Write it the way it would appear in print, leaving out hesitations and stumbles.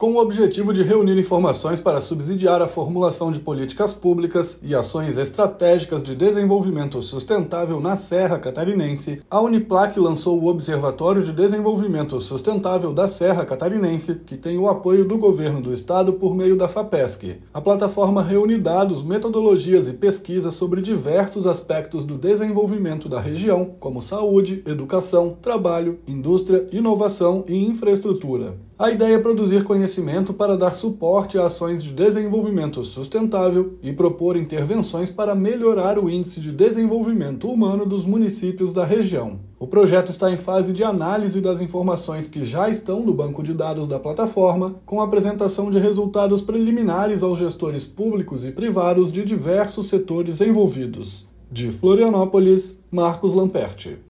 Com o objetivo de reunir informações para subsidiar a formulação de políticas públicas e ações estratégicas de desenvolvimento sustentável na Serra Catarinense, a Uniplac lançou o Observatório de Desenvolvimento Sustentável da Serra Catarinense, que tem o apoio do governo do estado por meio da FAPESC. A plataforma reúne dados, metodologias e pesquisas sobre diversos aspectos do desenvolvimento da região, como saúde, educação, trabalho, indústria, inovação e infraestrutura. A ideia é produzir conhecimento para dar suporte a ações de desenvolvimento sustentável e propor intervenções para melhorar o índice de desenvolvimento humano dos municípios da região. O projeto está em fase de análise das informações que já estão no banco de dados da plataforma, com apresentação de resultados preliminares aos gestores públicos e privados de diversos setores envolvidos. De Florianópolis, Marcos Lamperti.